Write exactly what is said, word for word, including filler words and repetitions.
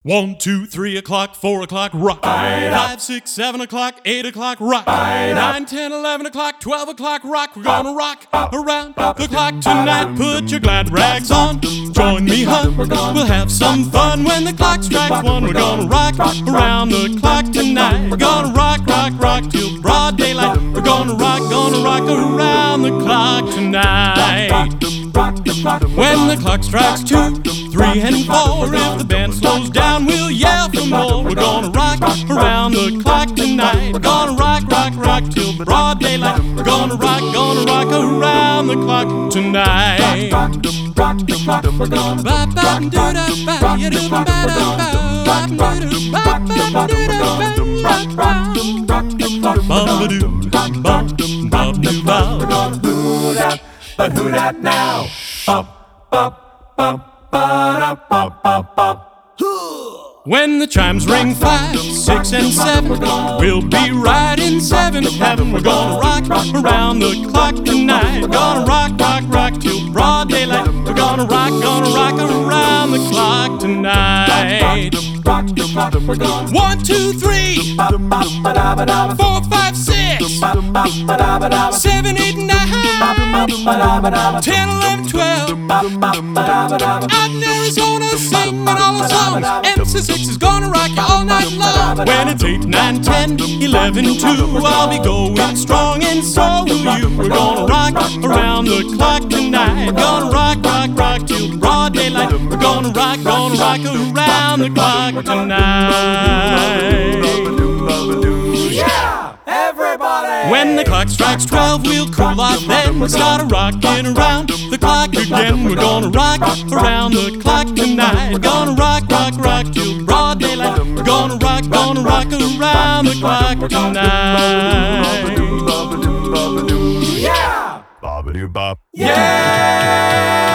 One, two, three o'clock, four o'clock, rock. Five, six, seven o'clock, eight o'clock, rock. Nine, ten, eleven o'clock, twelve o'clock, rock. We're gonna rock around the clock tonight. Put your glad rags on, join me, hun. We'll have some fun when the clock strikes one. We're gonna rock around the clock tonight. We're gonna rock, rock, rock till broad daylight. We're gonna rock, gonna rock around the clock tonight. When the clock strikes two, three, and four, if the band slows down, we'll yell for more. We're gonna rock around the clock tonight. We're gonna rock, rock, rock till broad daylight. We're gonna rock, gonna rock around the clock tonight. But who that now? Up, up, up, ba-da, up, up, up. When the chimes ring five, six, and seven, we'll be right in seventh heaven. We're gonna rock around the clock tonight. We're gonna rock, rock, rock till broad daylight. We're gonna rock, gonna rock around the clock tonight. One, two, three, four, five, six, seven, eight, nine, ten, eleven, twelve. Out in Arizona singing all the songs. M C six is gonna rock you all night long. When it's eight, nine, ten, eleven, two, I'll be going strong, and so will you. We're gonna rock around the clock tonight. Gonna rock, rock, rock till broad daylight. We're gonna rock, gonna rock around the clock tonight. Yeah, everybody! When the clock strikes twelve, we'll cool off then. We'll start rocking around the clock again. We're gonna rock around the clock tonight. Gonna rock, rock, rock till broad daylight. We're gonna rock, gonna rock around the clock tonight. Yeah! Bop-a-doo-bop. Yeah!